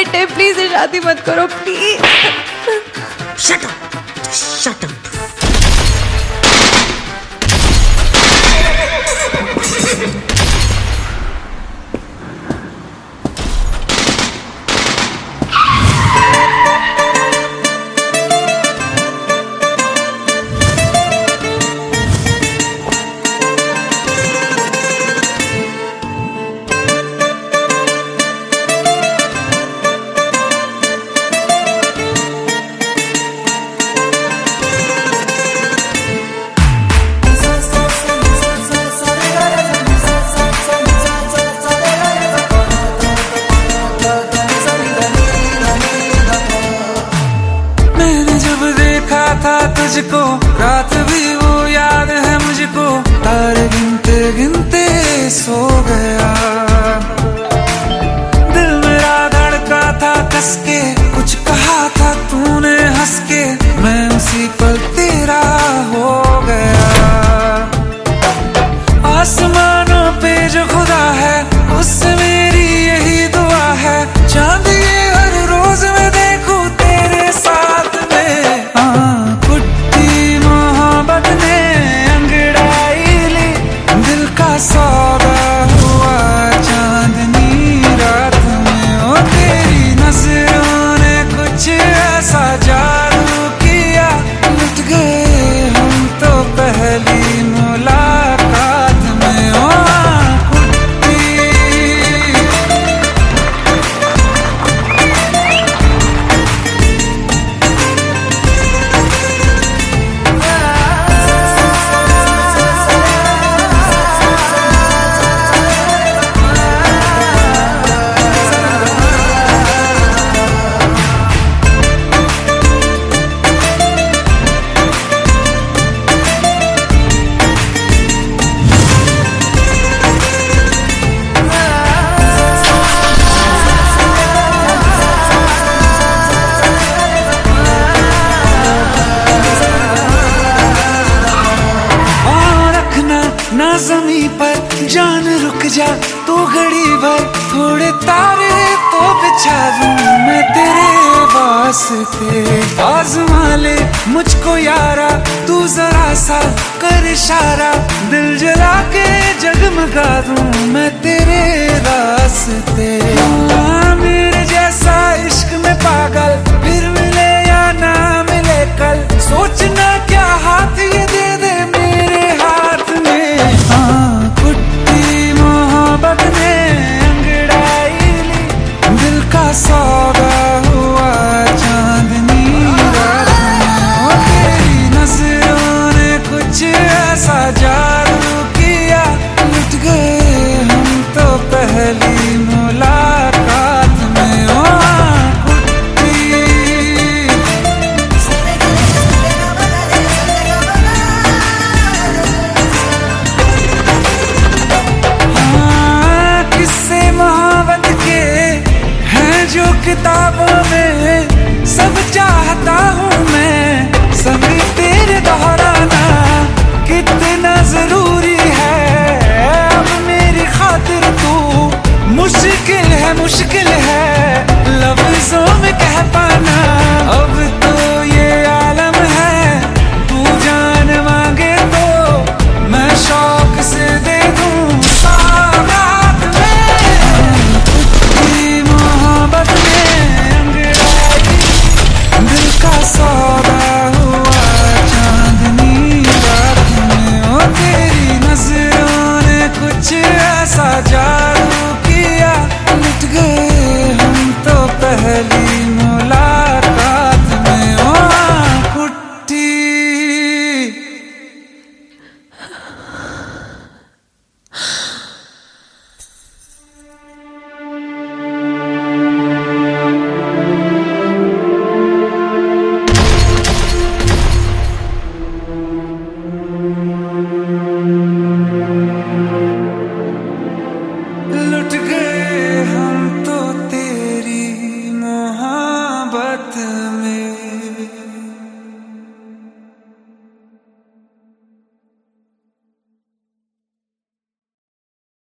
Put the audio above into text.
पेट है, प्लीज शादी मत करो please. Shut up, shut up. तुझको रात भी वो याद है मुझको, तारे गिनते गिनते सो गया। दिल मेरा धड़का था कस के, कुछ कहा था तूने हंस के, मैं उसी पल तेरा हो गया। आसमानों पे जो खुदा है उससे मेरी यही दुआ है, चांद ये हर रोज मैं देखूं तेरे साथ में। सौदा हुआ चांदनी रात में, ओ तेरी नजरों ने कुछ ऐसा जादू किया, लुट गए हम तो पहली मुलाकात में। ओ ना ज़मीं पर जान रुक जा तू घड़ी भर, थोड़े तारे तो बिछा दूं मैं तेरे वास्ते। आज़मा ले मुझको यारा तू जरा सा कर इशारा, दिल जला के जगमगा दूं मैं तेरे रास्ते। मेरे जैसा इश्क में पागल फिर मिले या ना मिले कल, सोचना क्या हाथ ये दे दे मेरे हाथ में। कुट्टी मोहब्बत ने अंगड़ाई ली, दिल का सौदा हुआ चांदनी रात में, तेरी नजरों ने कुछ ऐसा जादू किया, लुट गए हम तो पहली मुलाकात में। किताबों में सब चाहता हूँ मैं, संग तेरे दोहराना कितना जरूरी है। अब मेरी खातिर तू मुश्किल है